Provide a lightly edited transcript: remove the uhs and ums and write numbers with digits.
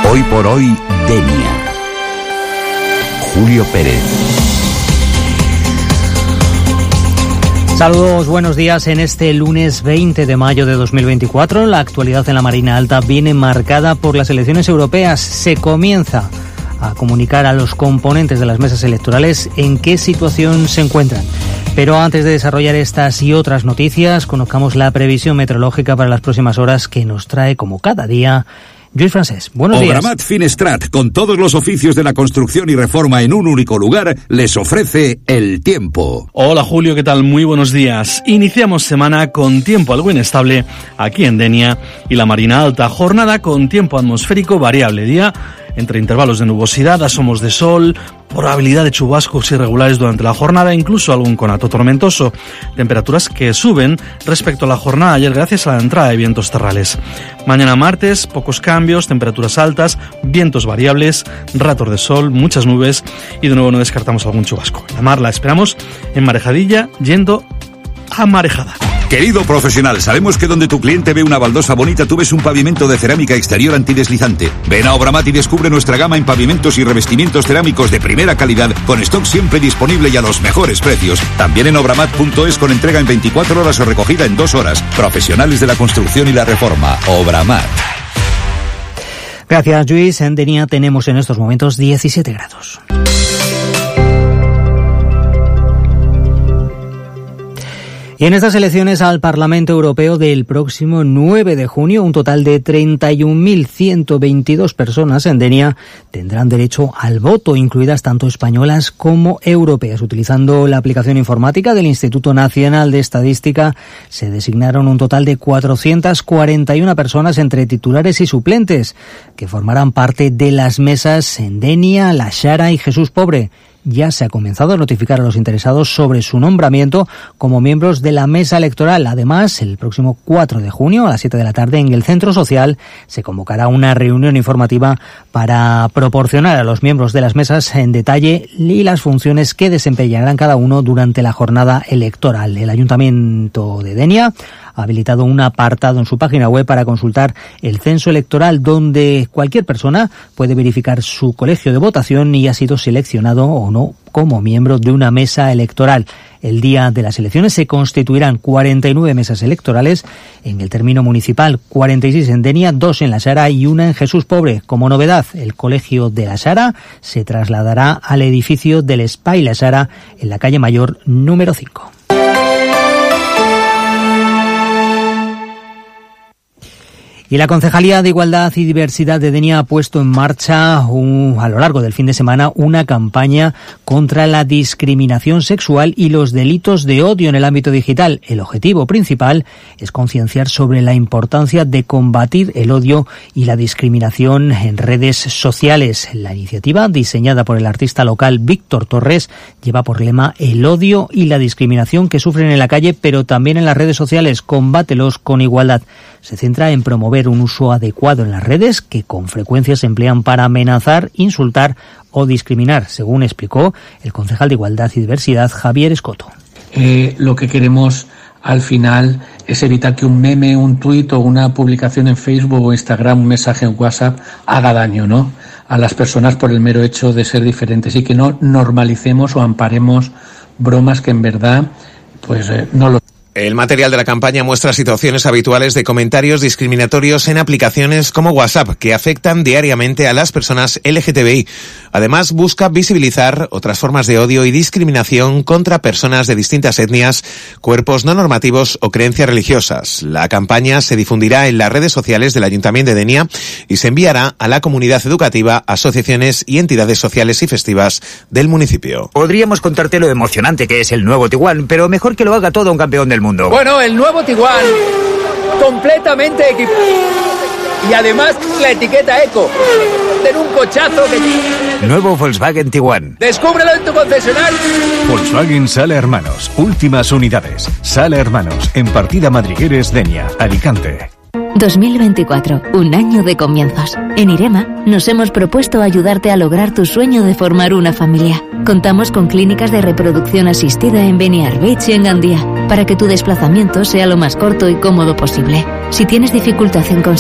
Hoy por hoy, Denia. Julio Pérez. Saludos, buenos días. En este lunes 20 de mayo de 2024, la actualidad en la Marina Alta viene marcada por las elecciones europeas. Se comienza a comunicar a los componentes de las mesas electorales en qué situación se encuentran. Pero antes de desarrollar estas y otras noticias, conozcamos la previsión meteorológica para las próximas horas que nos trae, como cada día, Lluís Francés. Buenos días. Obramat Finestrat, con todos los oficios de la construcción y reforma en un único lugar, les ofrece el tiempo. Hola Julio, ¿qué tal? Muy buenos días. Iniciamos semana con tiempo algo inestable aquí en Denia y la Marina Alta. Jornada con tiempo atmosférico variable. Día entre intervalos de nubosidad, asomos de sol, probabilidad de chubascos irregulares durante la jornada, incluso algún conato tormentoso. Temperaturas que suben respecto a la jornada de ayer gracias a la entrada de vientos terrales. Mañana martes, pocos cambios, temperaturas altas, vientos variables, ratos de sol, muchas nubes y de nuevo no descartamos algún chubasco. La mar la esperamos en Marejadilla, yendo a Marejada. Querido profesional, sabemos que donde tu cliente ve una baldosa bonita, tú ves un pavimento de cerámica exterior antideslizante. Ven a Obramat y descubre nuestra gama en pavimentos y revestimientos cerámicos de primera calidad, con stock siempre disponible y a los mejores precios. También en obramat.es, con entrega en 24 horas o recogida en 2 horas. Profesionales de la construcción y la reforma. Obramat. Gracias, Lluís. En Denia tenemos en estos momentos 17 grados. Y en estas elecciones al Parlamento Europeo del próximo 9 de junio, un total de 31.122 personas en Denia tendrán derecho al voto, incluidas tanto españolas como europeas. Utilizando la aplicación informática del Instituto Nacional de Estadística, se designaron un total de 441 personas entre titulares y suplentes, que formarán parte de las mesas en Denia, La Xara y Jesús Pobre. Ya se ha comenzado a notificar a los interesados sobre su nombramiento como miembros de la mesa electoral. Además, el próximo 4 de junio a las 7 de la tarde en el Centro Social se convocará una reunión informativa para proporcionar a los miembros de las mesas en detalle y las funciones que desempeñarán cada uno durante la jornada electoral. El Ayuntamiento de Denia ha habilitado un apartado en su página web para consultar el censo electoral, donde cualquier persona puede verificar su colegio de votación y ha sido seleccionado o no como miembro de una mesa electoral. El día de las elecciones se constituirán 49 mesas electorales en el término municipal, 46 en Denia, 2 en La Xara y 1 en Jesús Pobre. Como novedad, el colegio de La Xara se trasladará al edificio del Espai La Xara en la calle Mayor número 5. Y la Concejalía de Igualdad y Diversidad de Denia ha puesto en marcha a lo largo del fin de semana una campaña contra la discriminación sexual y los delitos de odio en el ámbito digital. El objetivo principal es concienciar sobre la importancia de combatir el odio y la discriminación en redes sociales. La iniciativa, diseñada por el artista local Víctor Torres, lleva por lema el odio y la discriminación que sufren en la calle, pero también en las redes sociales. Combátelos con igualdad. Se centra en promover un uso adecuado en las redes que con frecuencia se emplean para amenazar, insultar o discriminar, según explicó el concejal de Igualdad y Diversidad, Javier Escoto. Lo que queremos al final es evitar que un meme, un tuit o una publicación en Facebook o Instagram, un mensaje en WhatsApp haga daño, ¿no?, a las personas por el mero hecho de ser diferentes, y que no normalicemos o amparemos bromas que en verdad no lo. El material de la campaña muestra situaciones habituales de comentarios discriminatorios en aplicaciones como WhatsApp que afectan diariamente a las personas LGTBI. Además, busca visibilizar otras formas de odio y discriminación contra personas de distintas etnias, cuerpos no normativos o creencias religiosas. La campaña se difundirá en las redes sociales del Ayuntamiento de Denia y se enviará a la comunidad educativa, asociaciones y entidades sociales y festivas del municipio. Podríamos contarte lo emocionante que es el nuevo Tiguan, pero mejor que lo haga todo un campeón del mundo. Bueno, el nuevo Tiguan, completamente equipado. Y además la etiqueta eco. Tener un cochazo que... Nuevo Volkswagen Tiguan. Descúbrelo en tu concesionario. Volkswagen Sala Hermanos. Últimas unidades. Sala Hermanos. En Partida Madrigueres, Denia, Alicante. 2024, un año de comienzos. En IREMA nos hemos propuesto ayudarte a lograr tu sueño de formar una familia. Contamos con clínicas de reproducción asistida en Beniarbeig y en Gandía, para que tu desplazamiento sea lo más corto y cómodo posible. Si tienes dificultad en conseguir